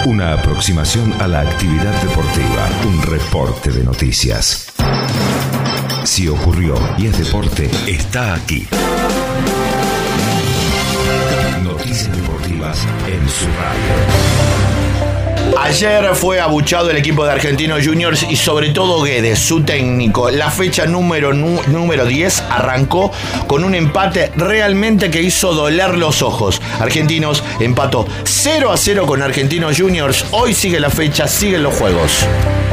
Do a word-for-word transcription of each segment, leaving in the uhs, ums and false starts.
Una aproximación a la actividad deportiva. Un reporte de noticias. Si ocurrió y es deporte, está aquí. Noticias deportivas en su radio. Ayer fue abuchado el equipo de Argentinos Juniors y sobre todo Guedes, su técnico. La fecha número, número diez arrancó con un empate realmente que hizo doler los ojos. Argentinos empató cero a cero con Argentinos Juniors. Hoy sigue la fecha, siguen los juegos.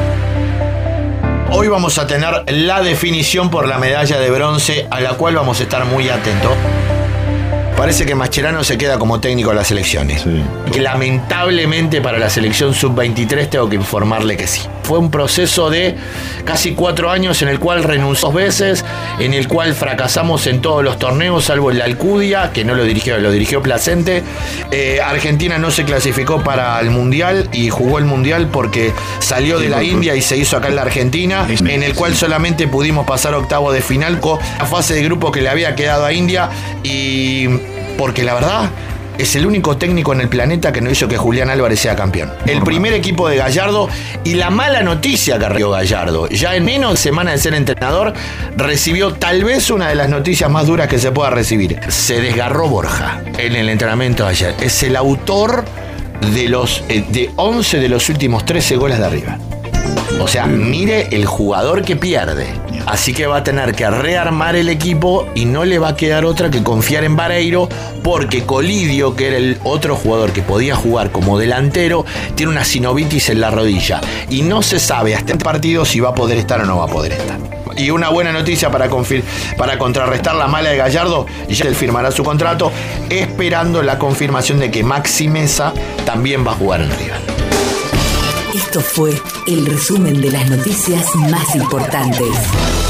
Hoy vamos a tener la definición por la medalla de bronce, a la cual vamos a estar muy atentos. Parece que Mascherano se queda como técnico de las selecciones. Sí. Que lamentablemente para la selección sub veintitrés tengo que informarle que sí. Fue un proceso de casi cuatro años en el cual renunció dos veces, en el cual fracasamos en todos los torneos, salvo en la Alcudia, que no lo dirigió, lo dirigió Placente. Eh, Argentina no se clasificó para el Mundial y jugó el Mundial porque salió de la India y se hizo acá en la Argentina, en el cual solamente pudimos pasar octavo de final con la fase de grupo que le había quedado a India, y porque la verdad es el único técnico en el planeta que no hizo que Julián Álvarez sea campeón. El primer equipo de Gallardo, y la mala noticia que recibió Gallardo, ya en menos de semana de ser entrenador, recibió tal vez una de las noticias más duras que se pueda recibir. Se desgarró Borja en el entrenamiento de ayer. Es el autor de los de once de los últimos trece goles de arriba. O sea, mire el jugador que pierde. Así que va a tener que rearmar el equipo y no le va a quedar otra que confiar en Vareiro, porque Colidio, que era el otro jugador que podía jugar como delantero, tiene una sinovitis en la rodilla y no se sabe hasta el partido si va a poder estar o no va a poder estar. Y una buena noticia para, confir- para contrarrestar la mala de Gallardo: ya él firmará su contrato, esperando la confirmación de que Maxi Mesa también va a jugar en River. Esto fue el resumen de las noticias más importantes.